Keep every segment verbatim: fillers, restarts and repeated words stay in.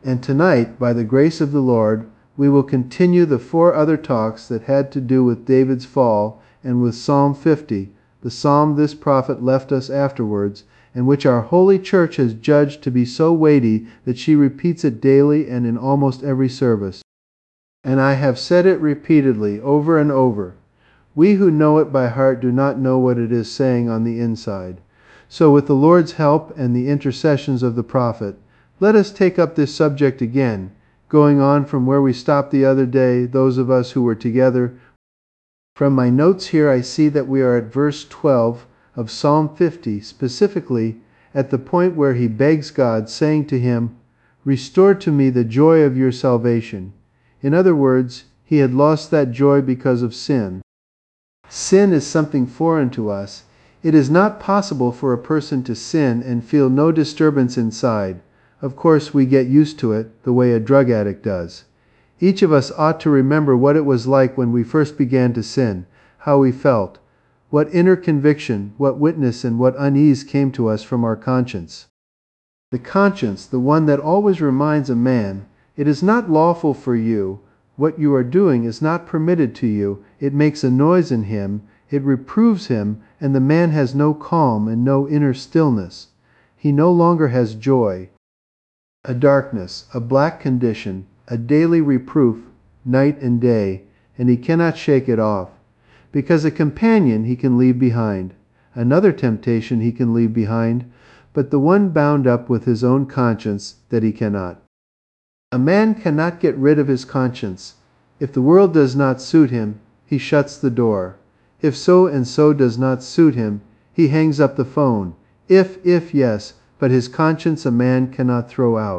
And tonight, by the grace of the Lord, we will continue the four other talks that had to do with David's fall and with Psalm fifty, the psalm this prophet left us afterwards, and which our holy church has judged to be so weighty that she repeats it daily and in almost every service. And I have said it repeatedly, over and over. We who know it by heart do not know what it is saying on the inside. So with the Lord's help and the intercessions of the prophet, let us take up this subject again, going on from where we stopped the other day, those of us who were together. From my notes here I see that we are at verse twelve of Psalm fifty, specifically at the point where he begs God, saying to him, "Restore to me the joy of your salvation." In other words, he had lost that joy because of sin. Sin is something foreign to us. It is not possible for a person to sin and feel no disturbance inside. Of course, we get used to it, the way a drug addict does. Each of us ought to remember what it was like when we first began to sin, how we felt, what inner conviction, what witness, and what unease came to us from our conscience. The conscience, the one that always reminds a man, "It is not lawful for you, what you are doing is not permitted to you," it makes a noise in him, it reproves him, and the man has no calm and no inner stillness. He no longer has joy. A darkness, a black condition, a daily reproof, night and day, and he cannot shake it off. Because a companion he can leave behind, another temptation he can leave behind, but the one bound up with his own conscience that he cannot. A man cannot get rid of his conscience. If the world does not suit him, he shuts the door. If so and so does not suit him, he hangs up the phone. If, if, yes, but his conscience a man cannot throw out.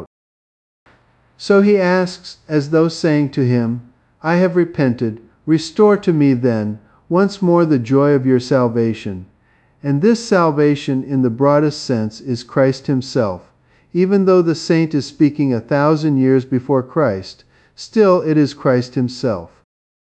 So he asks, as though saying to him, "I have repented, restore to me then once more the joy of your salvation." And this salvation in the broadest sense is Christ himself. Even though the saint is speaking a thousand years before Christ, still it is Christ himself.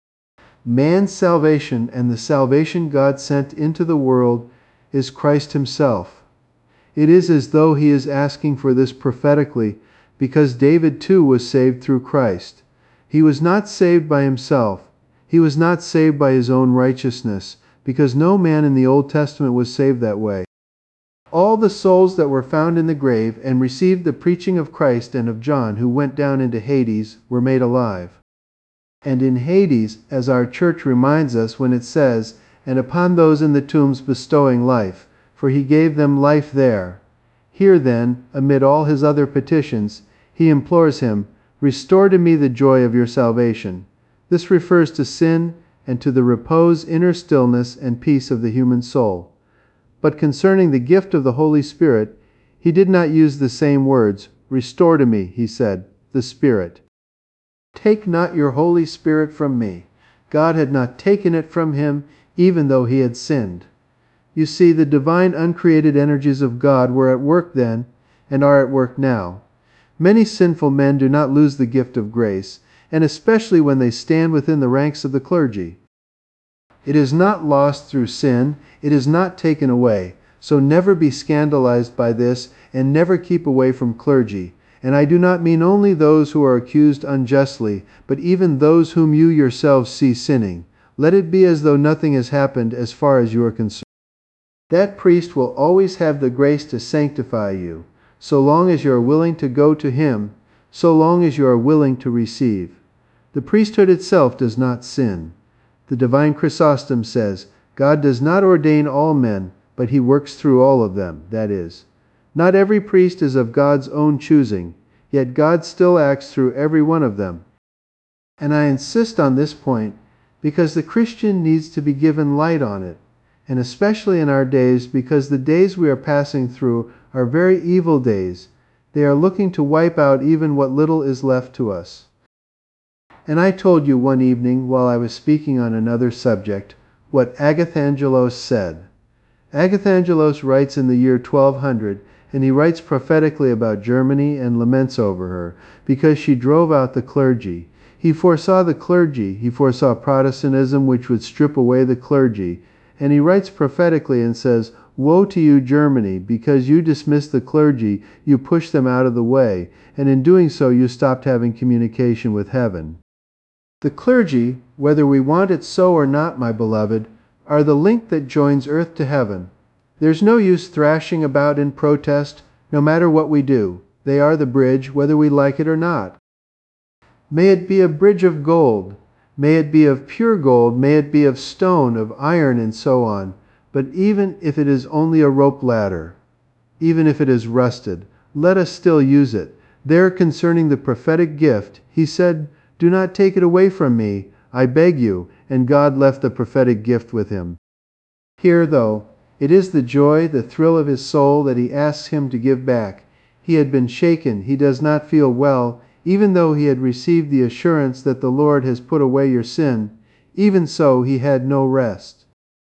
Man's salvation and the salvation God sent into the world is Christ himself. It is as though he is asking for this prophetically, because David too was saved through Christ. He was not saved by himself. He was not saved by his own righteousness, because no man in the Old Testament was saved that way. All the souls that were found in the grave and received the preaching of Christ and of John, who went down into Hades, were made alive. And in Hades, as our church reminds us when it says, "And upon those in the tombs bestowing life, for he gave them life there." Here then, amid all his other petitions, he implores him, "Restore to me the joy of your salvation." This refers to sin and to the repose, inner stillness, and peace of the human soul. But concerning the gift of the Holy Spirit, he did not use the same words. "Restore to me," he said, "the Spirit." "Take not your Holy Spirit from me." God had not taken it from him, even though he had sinned. You see, the divine uncreated energies of God were at work then and are at work now. Many sinful men do not lose the gift of grace, and especially when they stand within the ranks of the clergy. It is not lost through sin, it is not taken away. So never be scandalized by this, and never keep away from clergy. And I do not mean only those who are accused unjustly, but even those whom you yourselves see sinning. Let it be as though nothing has happened as far as you are concerned. That priest will always have the grace to sanctify you, so long as you are willing to go to him, so long as you are willing to receive. The priesthood itself does not sin. The divine Chrysostom says, God does not ordain all men, but he works through all of them, that is. Not every priest is of God's own choosing, yet God still acts through every one of them. And I insist on this point because the Christian needs to be given light on it, and especially in our days, because the days we are passing through are very evil days. They are looking to wipe out even what little is left to us. And I told you one evening while I was speaking on another subject what Agathangelos said. Agathangelos writes in the year twelve hundred, and he writes prophetically about Germany and laments over her, because she drove out the clergy. He foresaw the clergy, he foresaw Protestantism which would strip away the clergy, and he writes prophetically and says, Woe to you, Germany, because you dismissed the clergy, you pushed them out of the way, and in doing so you stopped having communication with heaven. The clergy, whether we want it so or not, my beloved, are the link that joins earth to heaven. There's no use thrashing about in protest, no matter what we do. They are the bridge, whether we like it or not. May it be a bridge of gold, may it be of pure gold, may it be of stone, of iron, and so on. But even if it is only a rope ladder, even if it is rusted, let us still use it. There, concerning the prophetic gift, he said, "Do not take it away from me, I beg you," and God left the prophetic gift with him. Here, though, it is the joy, the thrill of his soul that he asks him to give back. He had been shaken, he does not feel well, even though he had received the assurance that the Lord has put away your sin. Even so, he had no rest.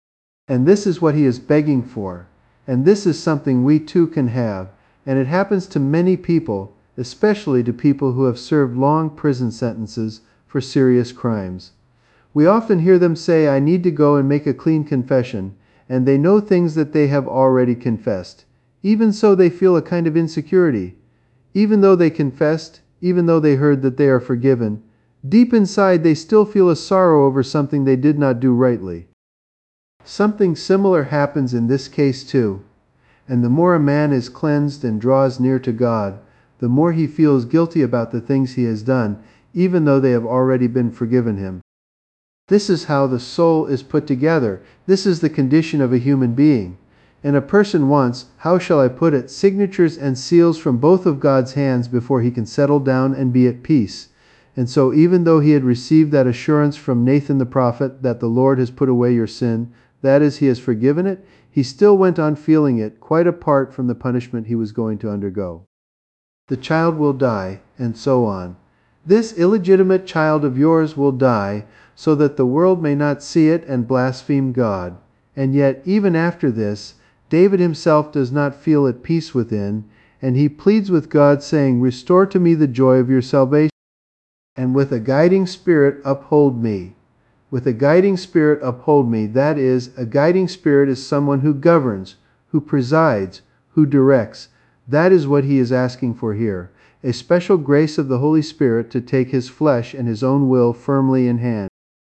And this is what he is begging for. And this is something we too can have. And it happens to many people, especially to people who have served long prison sentences for serious crimes. We often hear them say, "I need to go and make a clean confession," and they know things that they have already confessed. Even so, they feel a kind of insecurity. Even though they confessed, even though they heard that they are forgiven, deep inside they still feel a sorrow over something they did not do rightly. Something similar happens in this case too. And the more a man is cleansed and draws near to God, the more he feels guilty about the things he has done, even though they have already been forgiven him. This is how the soul is put together. This is the condition of a human being. And a person wants, how shall I put it, signatures and seals from both of God's hands before he can settle down and be at peace. And so even though he had received that assurance from Nathan the prophet that the Lord has put away your sin, that is, he has forgiven it, he still went on feeling it, quite apart from the punishment he was going to undergo. The child will die, and so on. This illegitimate child of yours will die, so that the world may not see it and blaspheme God. And yet, even after this, David himself does not feel at peace within, and he pleads with God, saying, "Restore to me the joy of your salvation, and with a guiding spirit uphold me." With a guiding spirit uphold me. That is, a guiding spirit is someone who governs, who presides, who directs. That is what he is asking for here. A special grace of the Holy Spirit to take his flesh and his own will firmly in hand.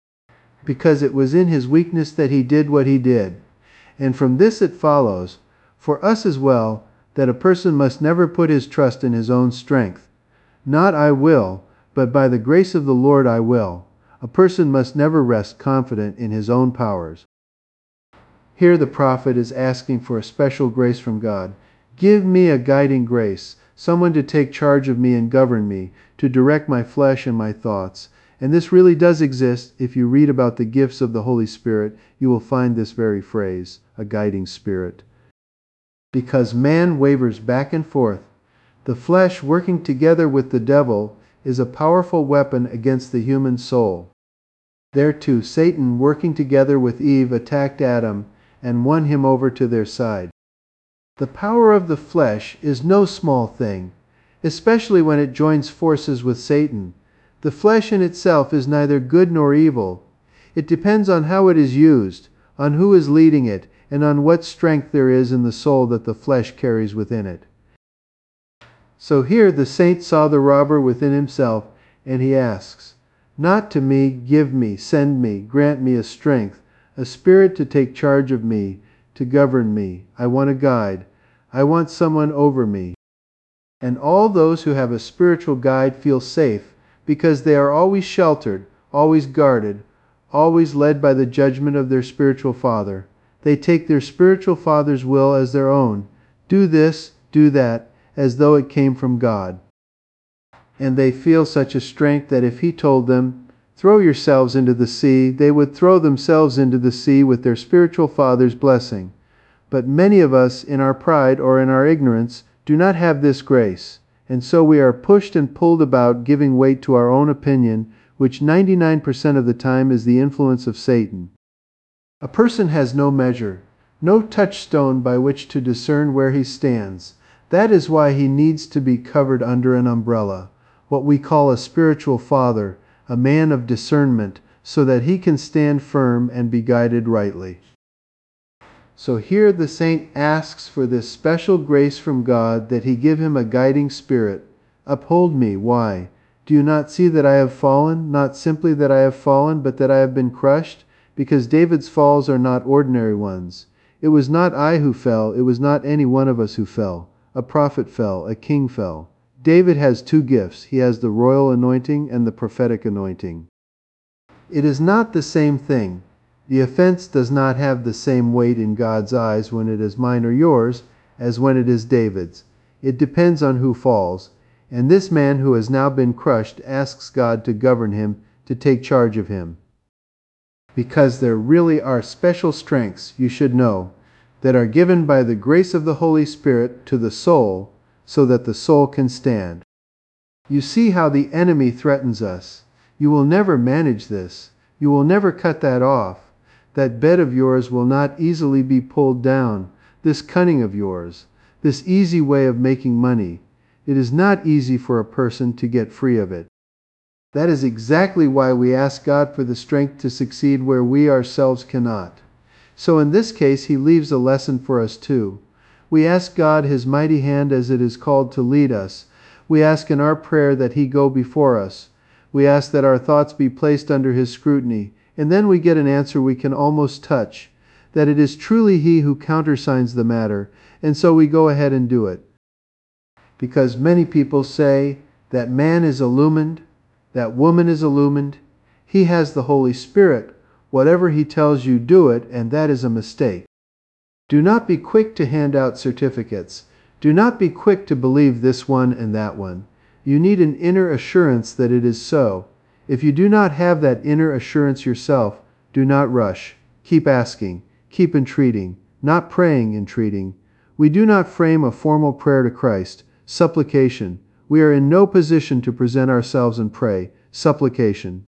Because it was in his weakness that he did what he did. And from this it follows, for us as well, that a person must never put his trust in his own strength. Not "I will," but "by the grace of the Lord I will." A person must never rest confident in his own powers. Here the prophet is asking for a special grace from God. Give me a guiding grace, someone to take charge of me and govern me, to direct my flesh and my thoughts. And this really does exist. If you read about the gifts of the Holy Spirit, you will find this very phrase, a guiding spirit. Because man wavers back and forth, the flesh working together with the devil is a powerful weapon against the human soul. There too, Satan, working together with Eve, attacked Adam and won him over to their side. The power of the flesh is no small thing, especially when it joins forces with Satan. The flesh in itself is neither good nor evil. It depends on how it is used, on who is leading it, and on what strength there is in the soul that the flesh carries within it. So here the saint saw the robber within himself, and he asks, "Not to me, give me, send me, grant me a strength, a spirit to take charge of me, to govern me. I want a guide. I want someone over me." And all those who have a spiritual guide feel safe, because they are always sheltered, always guarded, always led by the judgment of their spiritual father. They take their spiritual father's will as their own. Do this, do that, as though it came from God. And they feel such a strength that if he told them, "Throw yourselves into the sea," they would throw themselves into the sea with their spiritual father's blessing. But many of us, in our pride or in our ignorance, do not have this grace, and so we are pushed and pulled about, giving weight to our own opinion, which ninety-nine percent of the time is the influence of Satan. A person has no measure, no touchstone by which to discern where he stands. That is why he needs to be covered under an umbrella, what we call a spiritual father, a man of discernment, so that he can stand firm and be guided rightly. So here the saint asks for this special grace from God, that he give him a guiding spirit. Uphold me. Why? Do you not see that I have fallen? Not simply that I have fallen, but that I have been crushed? Because David's falls are not ordinary ones. It was not I who fell. It was not any one of us who fell. A prophet fell. A king fell. David has two gifts. He has the royal anointing and the prophetic anointing. It is not the same thing. The offense does not have the same weight in God's eyes when it is mine or yours as when it is David's. It depends on who falls. And this man who has now been crushed asks God to govern him, to take charge of him. Because there really are special strengths, you should know, that are given by the grace of the Holy Spirit to the soul, so that the soul can stand. You see how the enemy threatens us. You will never manage this. You will never cut that off. That bed of yours will not easily be pulled down. This cunning of yours, this easy way of making money, it is not easy for a person to get free of it. That is exactly why we ask God for the strength to succeed where we ourselves cannot. So in this case, he leaves a lesson for us too. We ask God, his mighty hand as it is called, to lead us. We ask in our prayer that he go before us. We ask that our thoughts be placed under his scrutiny. And then we get an answer we can almost touch, that it is truly he who countersigns the matter, and so we go ahead and do it. Because many people say that man is illumined, that woman is illumined, he has the Holy Spirit. Whatever he tells you, do it, and that is a mistake. Do not be quick to hand out certificates. Do not be quick to believe this one and that one. You need an inner assurance that it is so. If you do not have that inner assurance yourself, do not rush. Keep asking. Keep entreating. Not praying, entreating. We do not frame a formal prayer to Christ. Supplication. We are in no position to present ourselves and pray. Supplication.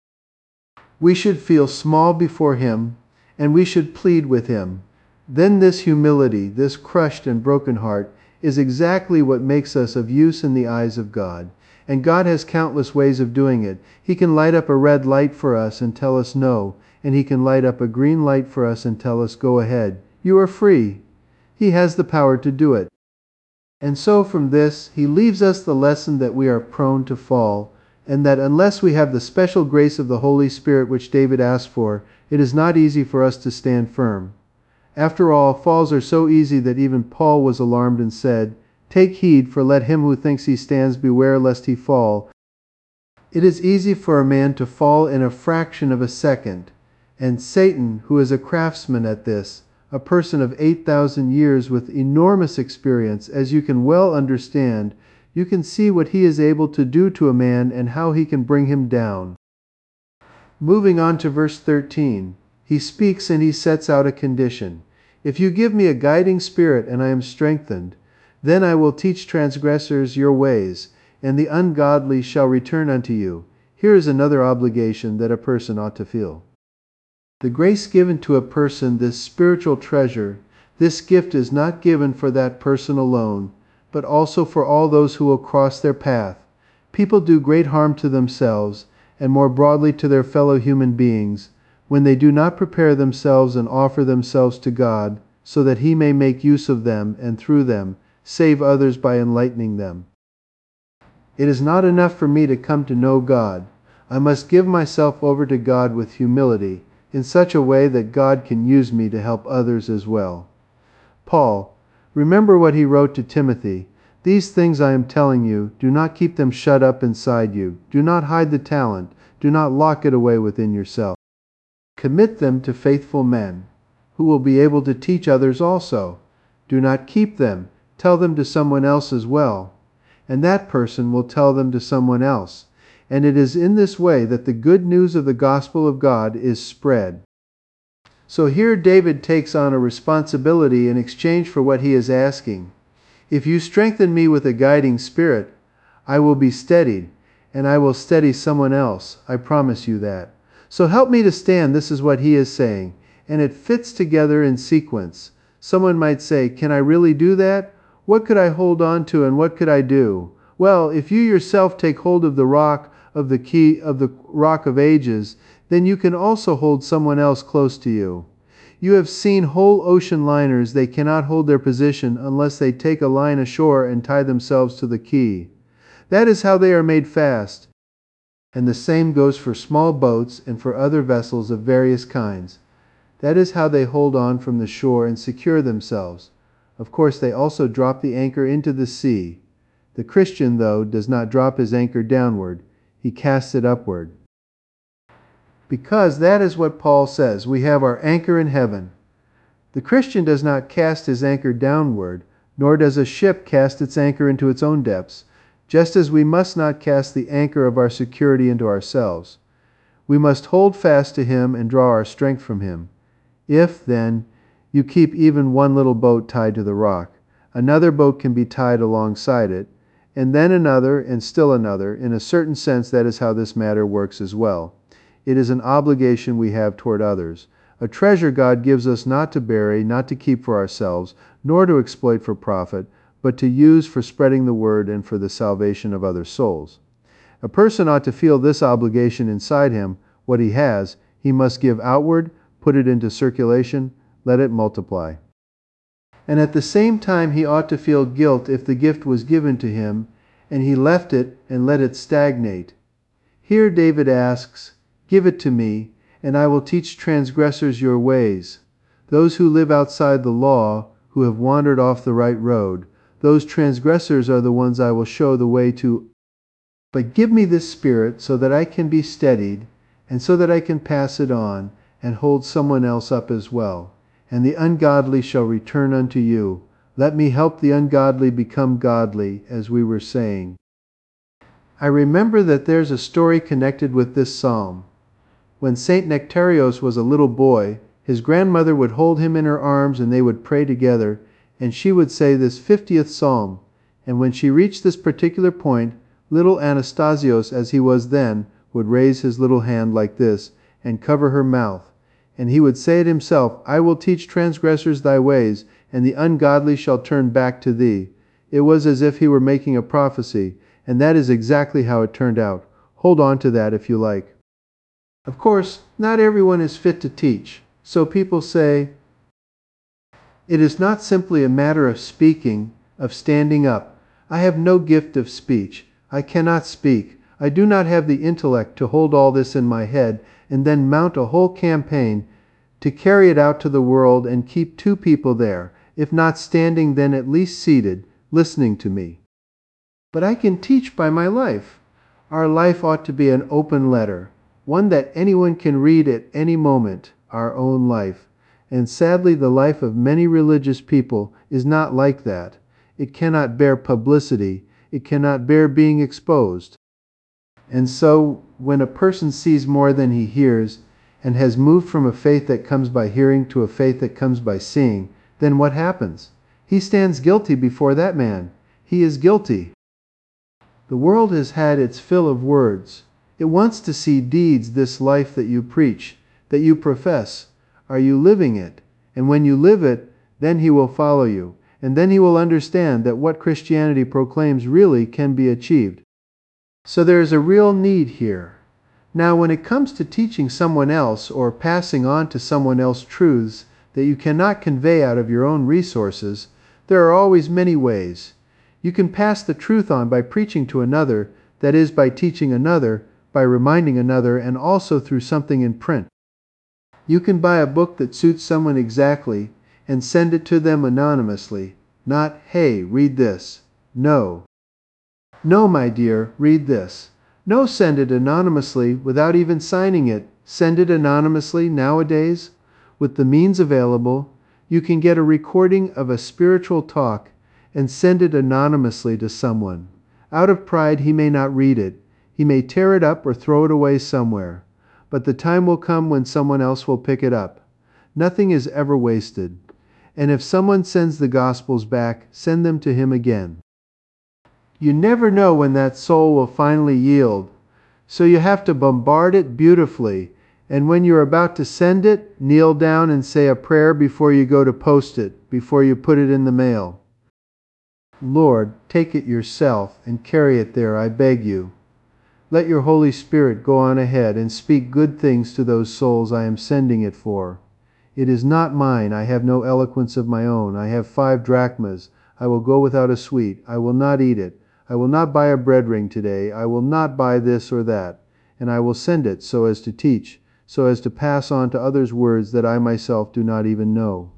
We should feel small before him, and we should plead with him. Then this humility, this crushed and broken heart, is exactly what makes us of use in the eyes of God. And God has countless ways of doing it. He can light up a red light for us and tell us no, and he can light up a green light for us and tell us go ahead. You are free. He has the power to do it. And so from this, he leaves us the lesson that we are prone to fall, and that unless we have the special grace of the Holy Spirit which David asked for, it is not easy for us to stand firm. After all, falls are so easy that even Paul was alarmed and said, "Take heed, for let him who thinks he stands beware lest he fall." It is easy for a man to fall in a fraction of a second, and Satan, who is a craftsman at this, a person of eight thousand years with enormous experience, as you can well understand, you can see what he is able to do to a man and how he can bring him down. Moving on to verse thirteen, he speaks and he sets out a condition. If you give me a guiding spirit and I am strengthened, then I will teach transgressors your ways, and the ungodly shall return unto you. Here is another obligation that a person ought to feel. The grace given to a person, this spiritual treasure, this gift is not given for that person alone, but also for all those who will cross their path. People do great harm to themselves, and more broadly to their fellow human beings, when they do not prepare themselves and offer themselves to God, so that he may make use of them and through them save others by enlightening them. It is not enough for me to come to know God. I must give myself over to God with humility, in such a way that God can use me to help others as well. Paul, remember what he wrote to Timothy. These things I am telling you, do not keep them shut up inside you. Do not hide the talent. Do not lock it away within yourself. Commit them to faithful men, who will be able to teach others also. Do not keep them. Tell them to someone else as well, and that person will tell them to someone else. And it is in this way that the good news of the gospel of God is spread. So here David takes on a responsibility in exchange for what he is asking. If you strengthen me with a guiding spirit, I will be steadied, and I will steady someone else. I promise you that. So help me to stand, this is what he is saying. And it fits together in sequence. Someone might say, can I really do that? What could I hold on to and what could I do? Well, if you yourself take hold of the rock of the key of the rock of ages, then you can also hold someone else close to you. You have seen whole ocean liners, they cannot hold their position unless they take a line ashore and tie themselves to the quay. That is how they are made fast. And the same goes for small boats and for other vessels of various kinds. That is how they hold on from the shore and secure themselves. Of course, they also drop the anchor into the sea. The Christian, though, does not drop his anchor downward. He casts it upward. Because that is what Paul says, we have our anchor in heaven. The Christian does not cast his anchor downward, nor does a ship cast its anchor into its own depths, just as we must not cast the anchor of our security into ourselves. We must hold fast to him and draw our strength from him. If, then, you keep even one little boat tied to the rock, another boat can be tied alongside it, and then another, and still another. In a certain sense, that is how this matter works as well. It is an obligation we have toward others, a treasure God gives us not to bury, not to keep for ourselves, nor to exploit for profit, but to use for spreading the word and for the salvation of other souls. A person ought to feel this obligation inside him. What he has, he must give outward, put it into circulation, let it multiply. And at the same time he ought to feel guilt if the gift was given to him, and he left it and let it stagnate. Here David asks, "Give it to me, and I will teach transgressors your ways." Those who live outside the law, who have wandered off the right road, those transgressors are the ones I will show the way to. But give me this spirit so that I can be steadied, and so that I can pass it on, and hold someone else up as well. And the ungodly shall return unto you. Let me help the ungodly become godly, as we were saying. I remember that there's a story connected with this psalm. When Saint Nectarios was a little boy, his grandmother would hold him in her arms and they would pray together, and she would say this fiftieth psalm. And when she reached this particular point, little Anastasios, as he was then, would raise his little hand like this and cover her mouth. And he would say it himself, "I will teach transgressors thy ways, and the ungodly shall turn back to thee." It was as if he were making a prophecy, and that is exactly how it turned out. Hold on to that if you like. Of course, not everyone is fit to teach, so people say, it is not simply a matter of speaking, of standing up. I have no gift of speech. I cannot speak. I do not have the intellect to hold all this in my head and then mount a whole campaign to carry it out to the world and keep two people there, if not standing then at least seated, listening to me. But I can teach by my life. Our life ought to be an open letter, one that anyone can read at any moment, our own life. And sadly, the life of many religious people is not like that. It cannot bear publicity. It cannot bear being exposed. And so, when a person sees more than he hears, and has moved from a faith that comes by hearing to a faith that comes by seeing, then what happens? He stands guilty before that man. He is guilty. The world has had its fill of words. It wants to see deeds, this life that you preach, that you profess. Are you living it? And when you live it, then he will follow you. And then he will understand that what Christianity proclaims really can be achieved. So there is a real need here. Now, when it comes to teaching someone else or passing on to someone else truths that you cannot convey out of your own resources, there are always many ways. You can pass the truth on by preaching to another, that is, by teaching another, by reminding another, and also through something in print. You can buy a book that suits someone exactly and send it to them anonymously. Not, "Hey, read this." No. No, my dear, read this. No, send it anonymously without even signing it. Send it anonymously nowadays. With the means available, you can get a recording of a spiritual talk and send it anonymously to someone. Out of pride, he may not read it. He may tear it up or throw it away somewhere. But the time will come when someone else will pick it up. Nothing is ever wasted. And if someone sends the Gospels back, send them to him again. You never know when that soul will finally yield. So you have to bombard it beautifully. And when you're about to send it, kneel down and say a prayer before you go to post it, before you put it in the mail. Lord, take it yourself and carry it there, I beg you. Let your Holy Spirit go on ahead and speak good things to those souls I am sending it for. It is not mine. I have no eloquence of my own. I have five drachmas. I will go without a sweet. I will not eat it. I will not buy a bread ring today. I will not buy this or that. And I will send it so as to teach, so as to pass on to others words that I myself do not even know.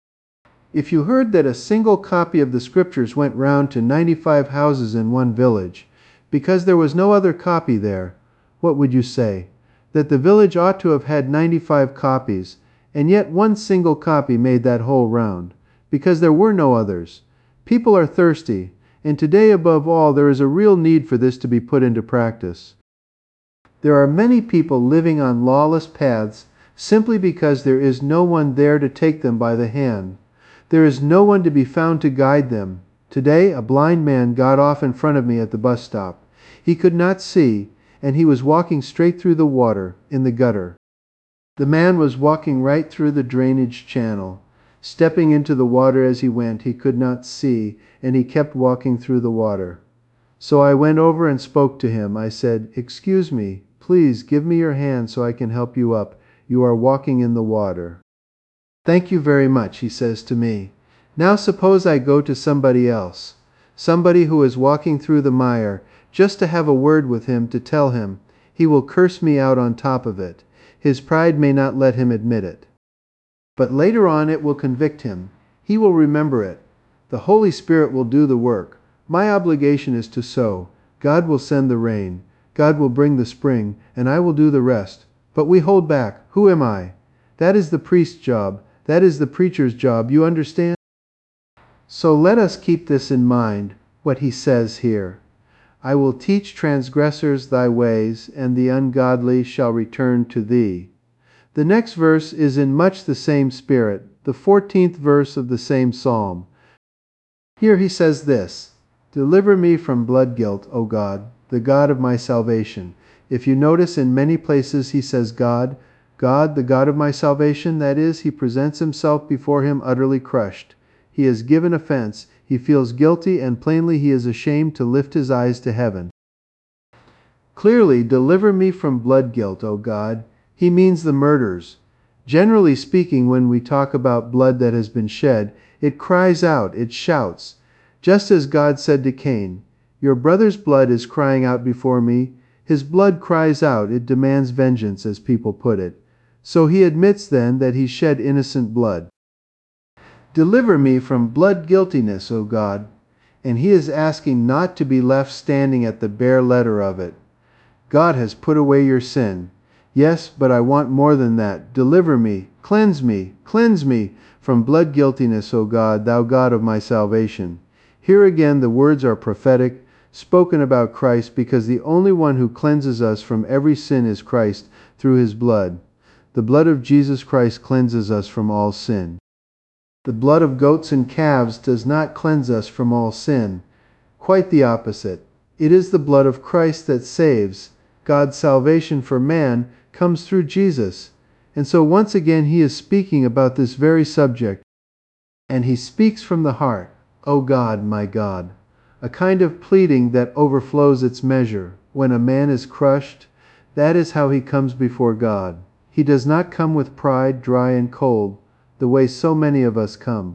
If you heard that a single copy of the Scriptures went round to ninety-five houses in one village, because there was no other copy there, what would you say? That the village ought to have had ninety-five copies, and yet one single copy made that whole round, because there were no others. People are thirsty, and today above all there is a real need for this to be put into practice. There are many people living on lawless paths simply because there is no one there to take them by the hand. There is no one to be found to guide them. Today a blind man got off in front of me at the bus stop. He could not see, and he was walking straight through the water, in the gutter. The man was walking right through the drainage channel. Stepping into the water as he went, he could not see, and he kept walking through the water. So I went over and spoke to him. I said, "Excuse me, please give me your hand so I can help you up. You are walking in the water." "Thank you very much," he says to me. "Now suppose I go to somebody else, somebody who is walking through the mire, just to have a word with him to tell him. He will curse me out on top of it. His pride may not let him admit it. But later on it will convict him. He will remember it. The Holy Spirit will do the work. My obligation is to sow. God will send the rain. God will bring the spring, and I will do the rest. But we hold back. Who am I? That is the priest's job. That is the preacher's job. You understand? So let us keep this in mind, what he says here. I will teach transgressors thy ways, and the ungodly shall return to thee. The next verse is in much the same spirit, the fourteenth verse of the same psalm. Here he says this, "Deliver me from blood guilt, O God, the God of my salvation." If you notice, in many places he says God, God, the God of my salvation. That is, he presents himself before him utterly crushed. He has given offense. He feels guilty, and plainly he is ashamed to lift his eyes to heaven. Clearly, deliver me from blood guilt, O God. He means the murders. Generally speaking, when we talk about blood that has been shed, it cries out, it shouts. Just as God said to Cain, "Your brother's blood is crying out before me." His blood cries out, it demands vengeance, as people put it. So he admits then that he shed innocent blood. Deliver me from blood guiltiness, O God. And he is asking not to be left standing at the bare letter of it. God has put away your sin. Yes, but I want more than that. Deliver me, cleanse me, cleanse me from blood guiltiness, O God, thou God of my salvation. Here again the words are prophetic, spoken about Christ, because the only one who cleanses us from every sin is Christ through his blood. The blood of Jesus Christ cleanses us from all sin. The blood of goats and calves does not cleanse us from all sin. Quite the opposite. It is the blood of Christ that saves. God's salvation for man comes through Jesus. And so once again he is speaking about this very subject. And he speaks from the heart, "O God, my God." A kind of pleading that overflows its measure. When a man is crushed, that is how he comes before God. He does not come with pride, dry and cold, the way so many of us come.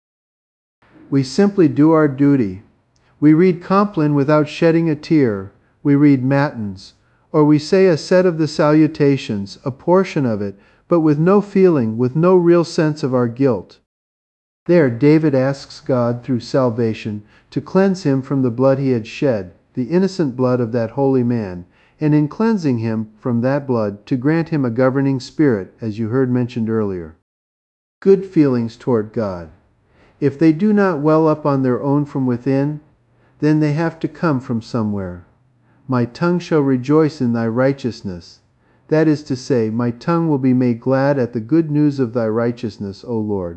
We simply do our duty. We read Compline without shedding a tear. We read Matins. Or we say a set of the salutations, a portion of it, but with no feeling, with no real sense of our guilt. There David asks God through salvation to cleanse him from the blood he had shed, the innocent blood of that holy man, and in cleansing him from that blood to grant him a governing spirit, as you heard mentioned earlier. Good feelings toward God. If they do not well up on their own from within, then they have to come from somewhere. My tongue shall rejoice in thy righteousness. That is to say, my tongue will be made glad at the good news of thy righteousness, O Lord.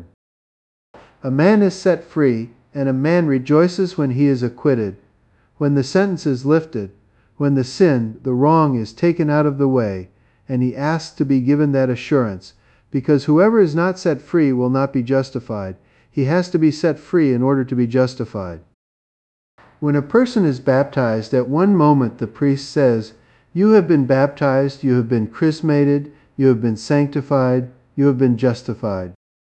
A man is set free, and a man rejoices when he is acquitted, when the sentence is lifted, when the sin, the wrong is taken out of the way, and he asks to be given that assurance, because whoever is not set free will not be justified. He has to be set free in order to be justified. When a person is baptized, at one moment the priest says, "You have been baptized, you have been chrismated, you have been sanctified, you have been justified."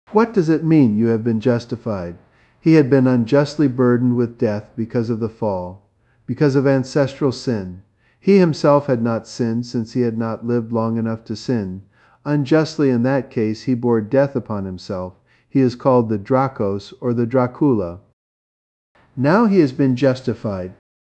What does it mean, you have been justified? He had been unjustly burdened with death because of the fall, because of ancestral sin. He himself had not sinned, since he had not lived long enough to sin. Unjustly in that case he bore death upon himself. He is called the Dracos, or the Dracula. Now he has been justified.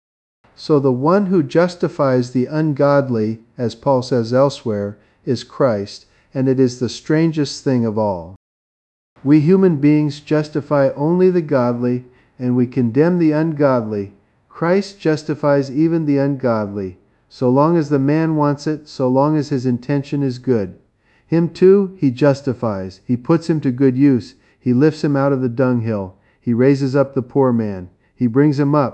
So the one who justifies the ungodly, as Paul says elsewhere, is Christ, and it is the strangest thing of all. We human beings justify only the godly, and we condemn the ungodly. Christ justifies even the ungodly, so long as the man wants it, so long as his intention is good. Him too he justifies. He puts him to good use. He lifts him out of the dunghill. He raises up the poor man. He brings him up.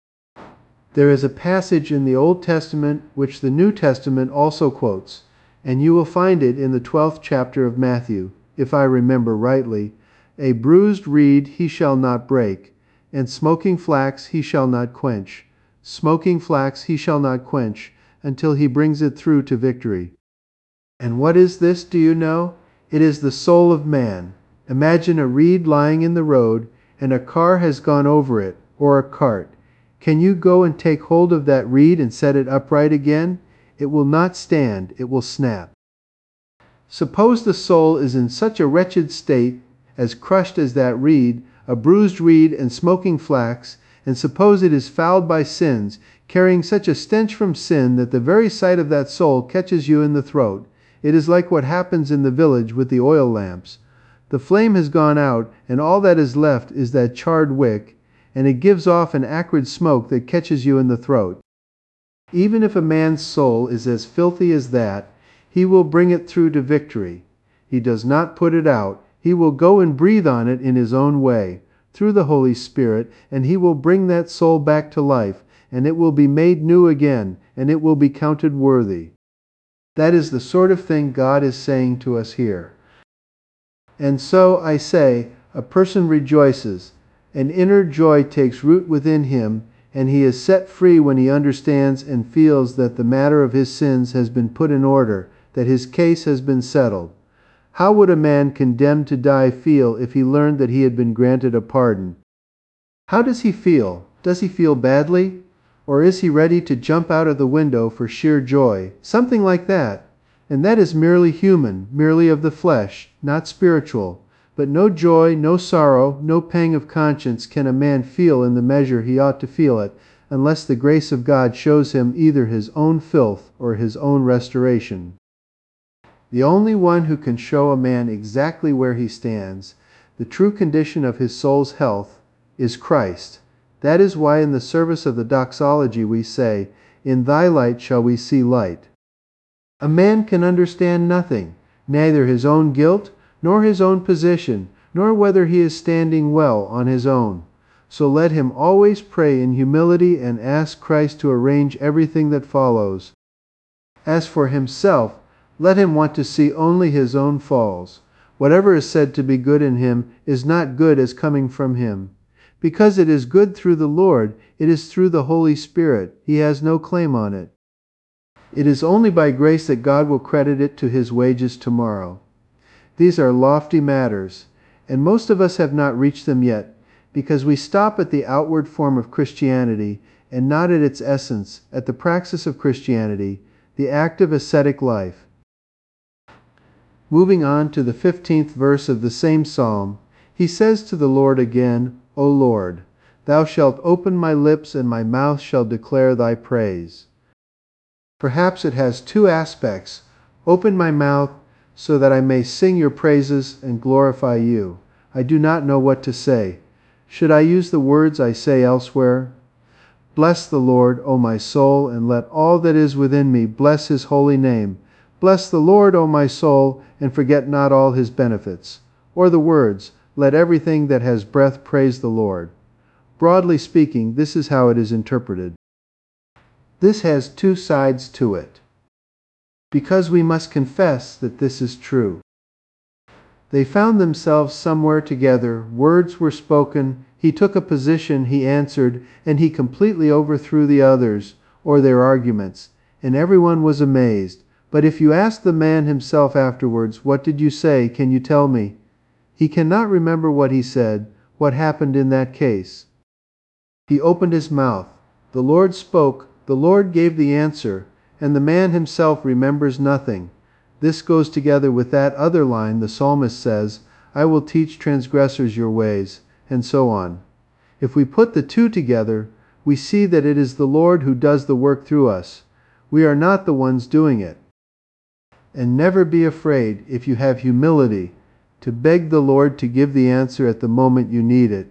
There is a passage in the Old Testament which the New Testament also quotes, and you will find it in the twelfth chapter of Matthew, if I remember rightly. A bruised reed he shall not break, and smoking flax he shall not quench. Smoking flax he shall not quench, until he brings it through to victory. And what is this, do you know? It is the soul of man. Imagine a reed lying in the road, and a car has gone over it, or a cart. Can you go and take hold of that reed and set it upright again? It will not stand, it will snap. Suppose the soul is in such a wretched state, as crushed as that reed, a bruised reed and smoking flax, and suppose it is fouled by sins, carrying such a stench from sin that the very sight of that soul catches you in the throat. It is like what happens in the village with the oil lamps. The flame has gone out, and all that is left is that charred wick, and it gives off an acrid smoke that catches you in the throat. Even if a man's soul is as filthy as that, he will bring it through to victory. He does not put it out. He will go and breathe on it in his own way, through the Holy Spirit, and he will bring that soul back to life, and it will be made new again, and it will be counted worthy. That is the sort of thing God is saying to us here. And so, I say, a person rejoices. An inner joy takes root within him, and he is set free when he understands and feels that the matter of his sins has been put in order, that his case has been settled. How would a man condemned to die feel if he learned that he had been granted a pardon? How does he feel? Does he feel badly? Or is he ready to jump out of the window for sheer joy? Something like that. And that is merely human, merely of the flesh, not spiritual. But no joy, no sorrow, no pang of conscience can a man feel in the measure he ought to feel it, unless the grace of God shows him either his own filth or his own restoration. The only one who can show a man exactly where he stands, the true condition of his soul's health, is Christ. That is why in the service of the doxology we say, "In thy light shall we see light." A man can understand nothing, neither his own guilt, nor his own position, nor whether he is standing well on his own. So let him always pray in humility and ask Christ to arrange everything that follows. As for himself, let him want to see only his own falls. Whatever is said to be good in him is not good as coming from him. Because it is good through the Lord, it is through the Holy Spirit. He has no claim on it. It is only by grace that God will credit it to his wages tomorrow. These are lofty matters, and most of us have not reached them yet, because we stop at the outward form of Christianity and not at its essence, at the praxis of Christianity, the active ascetic life. Moving on to the fifteenth verse of the same psalm, he says to the Lord again, "O Lord, thou shalt open my lips, and my mouth shall declare thy praise." Perhaps it has two aspects. Open my mouth, so that I may sing your praises and glorify you. I do not know what to say. Should I use the words I say elsewhere? Bless the Lord, O my soul, and let all that is within me bless his holy name. Bless the Lord, O my soul, and forget not all his benefits. Or the words, let everything that has breath praise the Lord. Broadly speaking, this is how it is interpreted. This has two sides to it, because we must confess that this is true. They found themselves somewhere together, words were spoken, he took a position, he answered, and he completely overthrew the others, or their arguments, and everyone was amazed. But if you ask the man himself afterwards, "What did you say? Can you tell me?" He cannot remember what he said, what happened in that case. He opened his mouth. The Lord spoke, the Lord gave the answer, and the man himself remembers nothing. This goes together with that other line the psalmist says, I will teach transgressors your ways, and so on. If we put the two together, we see that it is the Lord who does the work through us. We are not the ones doing it. And never be afraid, if you have humility, to beg the Lord to give the answer at the moment you need it.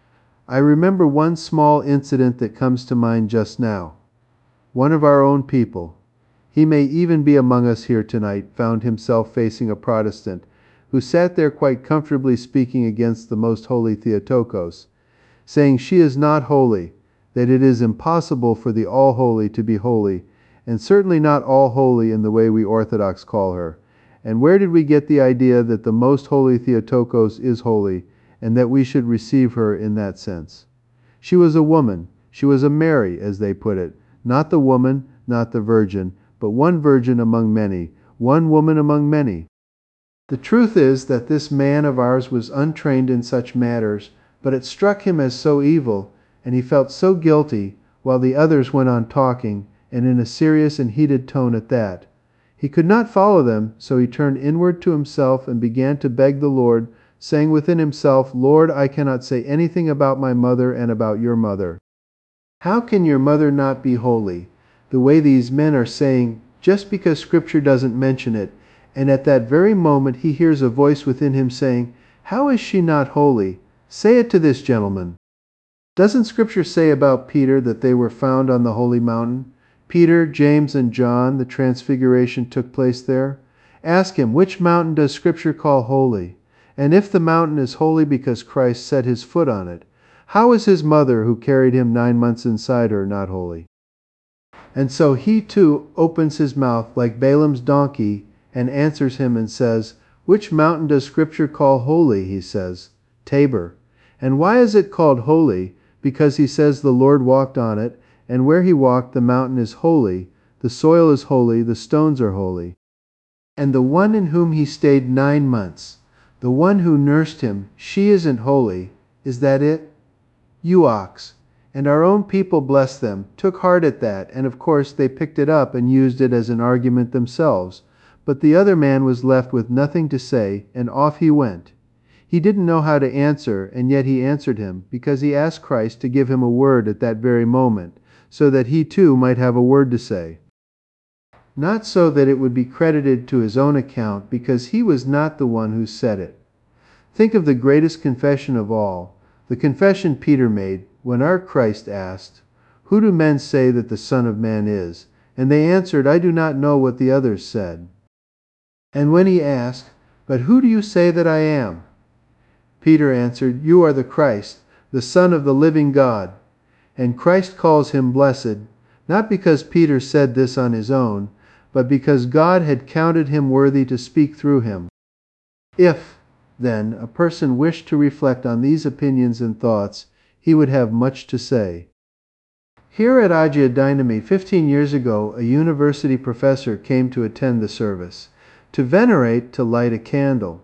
I remember one small incident that comes to mind just now. One of our own people, he may even be among us here tonight, found himself facing a Protestant, who sat there quite comfortably speaking against the most holy Theotokos, saying she is not holy, that it is impossible for the all-holy to be holy, and certainly not all-holy in the way we Orthodox call her. And where did we get the idea that the most holy Theotokos is holy, and that we should receive her in that sense? She was a woman. She was a Mary, as they put it. Not the woman, not the virgin, but one virgin among many, one woman among many. The truth is that this man of ours was untrained in such matters, but it struck him as so evil, and he felt so guilty, while the others went on talking, and in a serious and heated tone at that. He could not follow them, so he turned inward to himself and began to beg the Lord, saying within himself, Lord, I cannot say anything about my mother and about your mother. How can your mother not be holy? The way these men are saying, just because Scripture doesn't mention it, and at that very moment he hears a voice within him saying, how is she not holy? Say it to this gentleman. Doesn't Scripture say about Peter that they were found on the holy mountain? Peter, James, and John, the transfiguration took place there. Ask him, which mountain does Scripture call holy? And if the mountain is holy because Christ set his foot on it, how is his mother, who carried him nine months inside her, not holy? And so he too opens his mouth like Balaam's donkey and answers him and says, which mountain does Scripture call holy? He says, Tabor. And why is it called holy? Because he says the Lord walked on it, and where he walked the mountain is holy, the soil is holy, the stones are holy. And the one in whom he stayed nine months, the one who nursed him, she isn't holy. Is that it? You ox. And our own people, bless them, took heart at that, and of course they picked it up and used it as an argument themselves. But the other man was left with nothing to say, and off he went. He didn't know how to answer, and yet he answered him, because he asked Christ to give him a word at that very moment, so that he too might have a word to say. Not so that it would be credited to his own account, because he was not the one who said it. Think of the greatest confession of all, the confession Peter made, when our Christ asked, who do men say that the Son of Man is? And they answered, I do not know what the others said. And when he asked, but who do you say that I am? Peter answered, you are the Christ, the Son of the living God. And Christ calls him blessed, not because Peter said this on his own, but because God had counted him worthy to speak through him. If, then, a person wished to reflect on these opinions and thoughts, he would have much to say. Here at Agia Dynami, fifteen years ago, a university professor came to attend the service, to venerate, to light a candle.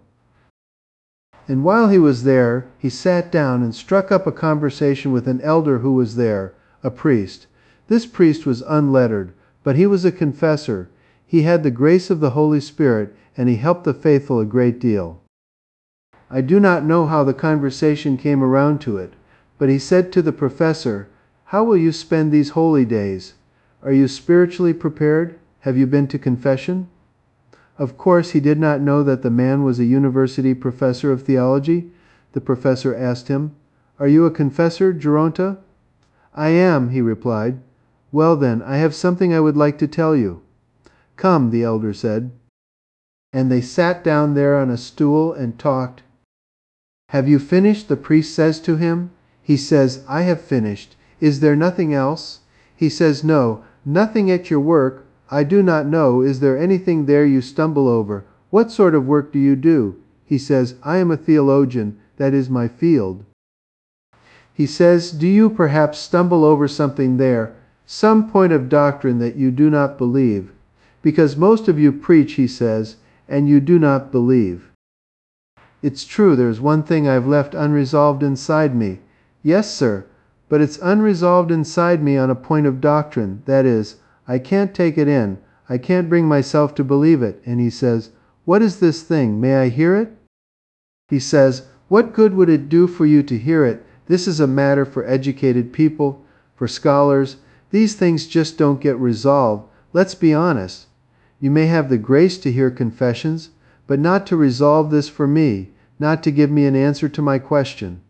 And while he was there, he sat down and struck up a conversation with an elder who was there, a priest. This priest was unlettered, but he was a confessor. He had the grace of the Holy Spirit, and he helped the faithful a great deal. I do not know how the conversation came around to it, but he said to the professor, how will you spend these holy days? Are you spiritually prepared? Have you been to confession? Of course, he did not know that the man was a university professor of theology. The professor asked him, are you a confessor, Geronta? I am, he replied. Well then, I have something I would like to tell you. Come, the elder said. And they sat down there on a stool and talked. Have you finished? The priest says to him. He says, I have finished. Is there nothing else? He says, no, nothing at your work. I do not know. Is there anything there you stumble over? What sort of work do you do? He says, I am a theologian. That is my field. He says, do you perhaps stumble over something there, some point of doctrine that you do not believe? Because most of you preach, he says, and you do not believe. It's true there's one thing I've left unresolved inside me. Yes, sir, but it's unresolved inside me on a point of doctrine. That is, I can't take it in. I can't bring myself to believe it. And he says, what is this thing? May I hear it? He says, what good would it do for you to hear it? This is a matter for educated people, for scholars. These things just don't get resolved. Let's be honest. You may have the grace to hear confessions, but not to resolve this for me, not to give me an answer to my question.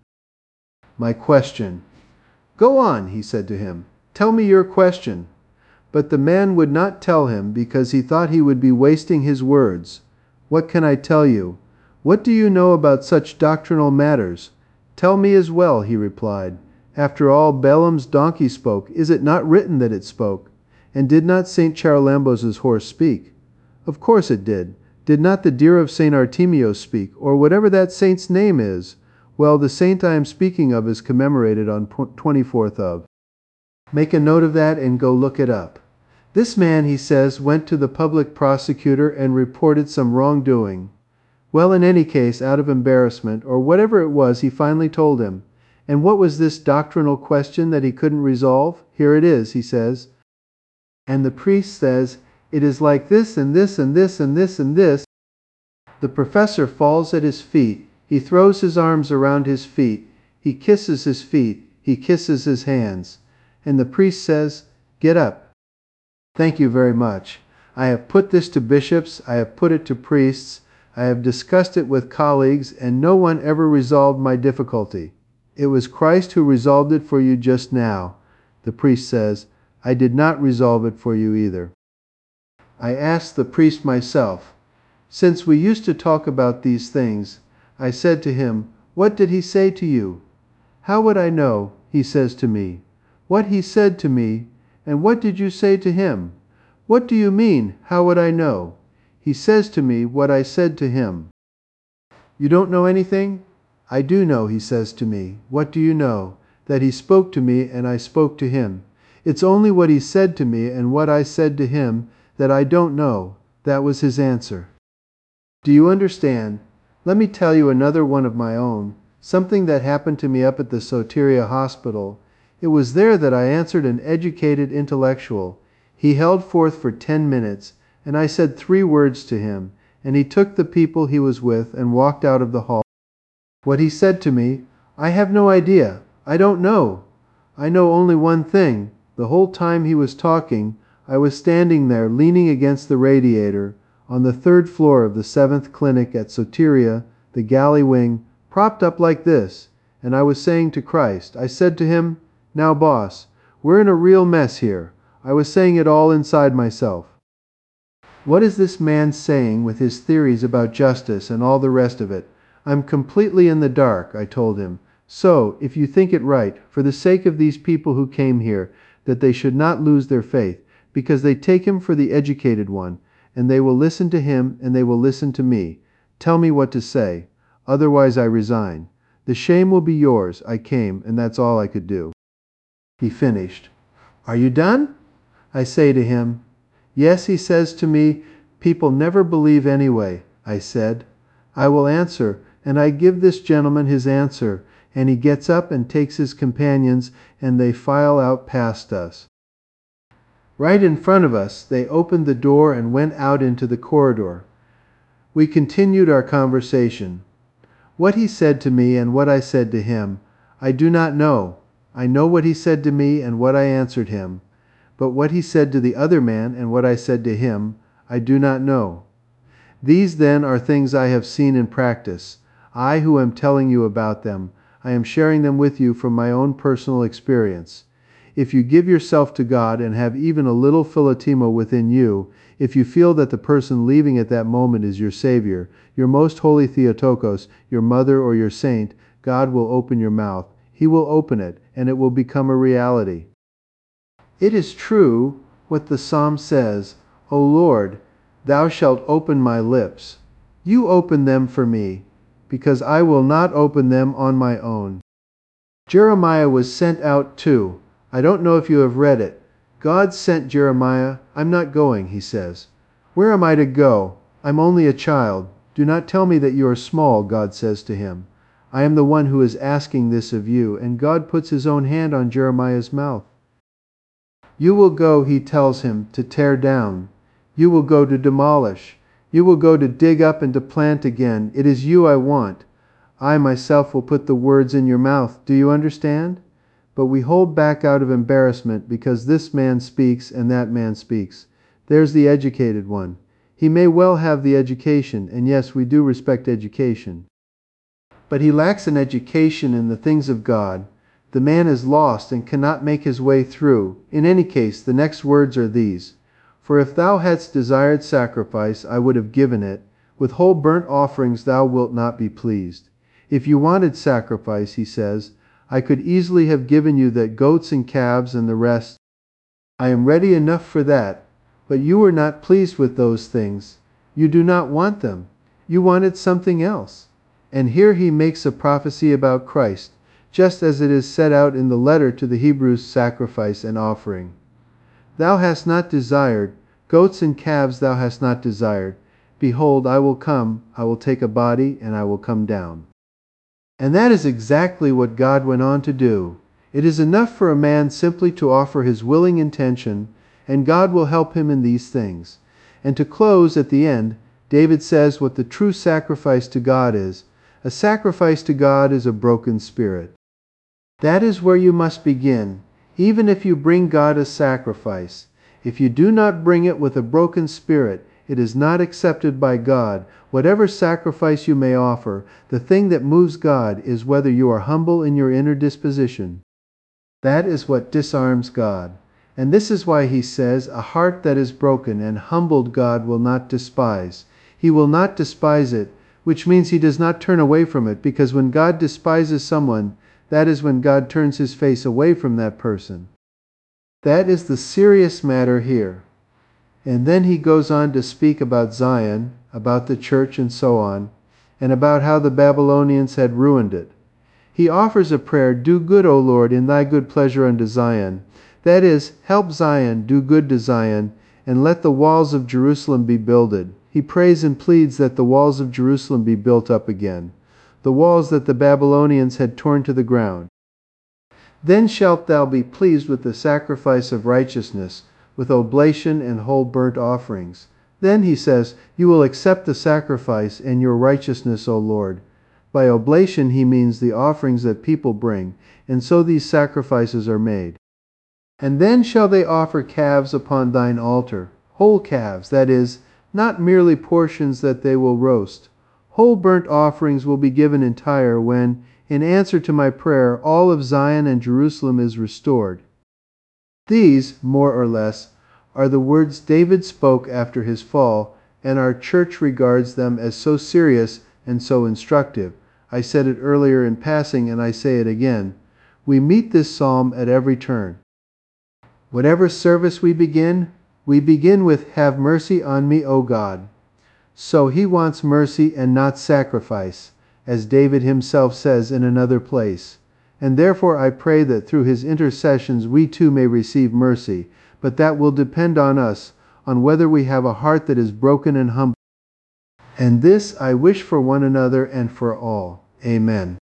My question. Go on, he said to him. Tell me your question. But the man would not tell him because he thought he would be wasting his words. What can I tell you? What do you know about such doctrinal matters? Tell me as well, he replied. After all, Balaam's donkey spoke. Is it not written that it spoke? And did not Saint Charalambos's horse speak? Of course it did. Did not the deer of Saint Artemios speak, or whatever that saint's name is? Well, the saint I am speaking of is commemorated on twenty-fourth of. Make a note of that and go look it up. This man, he says, went to the public prosecutor and reported some wrongdoing. Well, in any case, out of embarrassment, or whatever it was, he finally told him. And what was this doctrinal question that he couldn't resolve? Here it is, he says. And the priest says, it is like this and this and this and this and this. The professor falls at his feet. He throws his arms around his feet. He kisses his feet. He kisses his hands. And the priest says, get up. Thank you very much. I have put this to bishops. I have put it to priests. I have discussed it with colleagues, and no one ever resolved my difficulty. It was Christ who resolved it for you just now. The priest says, I did not resolve it for you either. I asked the priest myself. Since we used to talk about these things, I said to him, what did he say to you? How would I know, he says to me, what he said to me, and what did you say to him? What do you mean, how would I know? He says to me what I said to him. You don't know anything? I do know, he says to me. What do you know? That he spoke to me and I spoke to him. It's only what he said to me and what I said to him that I don't know. That was his answer. Do you understand? Let me tell you another one of my own, something that happened to me up at the Soteria Hospital. It was there that I answered an educated intellectual. He held forth for ten minutes, and I said three words to him, and he took the people he was with and walked out of the hall. What he said to me, I have no idea. I don't know. I know only one thing. The whole time he was talking, I was standing there leaning against the radiator on the third floor of the seventh clinic at Soteria, the galley wing, propped up like this, and I was saying to Christ, I said to him, now boss, we're in a real mess here. I was saying it all inside myself. What is this man saying with his theories about justice and all the rest of it? I'm completely in the dark, I told him. So, if you think it right, for the sake of these people who came here, that they should not lose their faith, because they take him for the educated one, and they will listen to him and they will listen to me. Tell me what to say. Otherwise I resign. The shame will be yours. I came, and that's all I could do. He finished. Are you done? I say to him. Yes, he says to me, people never believe anyway, I said. I will answer, and I give this gentleman his answer, and he gets up and takes his companions, and they file out past us. Right in front of us, they opened the door and went out into the corridor. We continued our conversation. What he said to me and what I said to him, I do not know. I know what he said to me and what I answered him. But what he said to the other man and what I said to him, I do not know. These then are things I have seen in practice. I who am telling you about them, I am sharing them with you from my own personal experience. If you give yourself to God and have even a little Philotimo within you, if you feel that the person leaving at that moment is your Savior, your most holy Theotokos, your mother or your saint, God will open your mouth. He will open it, and it will become a reality. It is true what the psalm says, O Lord, thou shalt open my lips. You open them for me, because I will not open them on my own. Jeremiah was sent out too. I don't know if you have read it. God sent Jeremiah. I'm not going, he says. Where am I to go? I'm only a child. Do not tell me that you are small, God says to him. I am the one who is asking this of you, and God puts his own hand on Jeremiah's mouth. You will go, he tells him, to tear down. You will go to demolish. You will go to dig up and to plant again. It is you I want. I myself will put the words in your mouth. Do you understand? But we hold back out of embarrassment because this man speaks and that man speaks. There's the educated one. He may well have the education, and yes, we do respect education. But he lacks an education in the things of God. The man is lost and cannot make his way through. In any case, the next words are these. For if thou hadst desired sacrifice, I would have given it. With whole burnt offerings thou wilt not be pleased. If you wanted sacrifice, he says, I could easily have given you the goats and calves and the rest. I am ready enough for that. But you were not pleased with those things. You do not want them. You wanted something else. And here he makes a prophecy about Christ, just as it is set out in the letter to the Hebrews, sacrifice and offering. Thou hast not desired, goats and calves thou hast not desired. Behold, I will come, I will take a body, and I will come down. And that is exactly what God went on to do. It is enough for a man simply to offer his willing intention, and God will help him in these things. And to close at the end, David says what the true sacrifice to God is. A sacrifice to God is a broken spirit. That is where you must begin, even if you bring God a sacrifice. If you do not bring it with a broken spirit, it is not accepted by God. Whatever sacrifice you may offer, the thing that moves God is whether you are humble in your inner disposition. That is what disarms God. And this is why he says, a heart that is broken and humbled God will not despise. He will not despise it, which means he does not turn away from it, because when God despises someone, that is when God turns his face away from that person. That is the serious matter here. And then he goes on to speak about Zion, about the church and so on, and about how the Babylonians had ruined it. He offers a prayer, do good, O Lord, in thy good pleasure unto Zion. That is, help Zion, do good to Zion, and let the walls of Jerusalem be builded. He prays and pleads that the walls of Jerusalem be built up again, the walls that the Babylonians had torn to the ground. Then shalt thou be pleased with the sacrifice of righteousness, with oblation and whole burnt offerings. Then, he says, you will accept the sacrifice and your righteousness, O Lord. By oblation he means the offerings that people bring, and so these sacrifices are made. And then shall they offer calves upon thine altar, whole calves, that is, not merely portions that they will roast. Whole burnt offerings will be given entire when, in answer to my prayer, all of Zion and Jerusalem is restored. These, more or less, are the words David spoke after his fall, and our church regards them as so serious and so instructive. I said it earlier in passing, and I say it again. We meet this psalm at every turn. Whatever service we begin, we begin with, have mercy on me, O God. So he wants mercy and not sacrifice, as David himself says in another place. And therefore I pray that through his intercessions we too may receive mercy, but that will depend on us, on whether we have a heart that is broken and humble. And this I wish for one another and for all. Amen.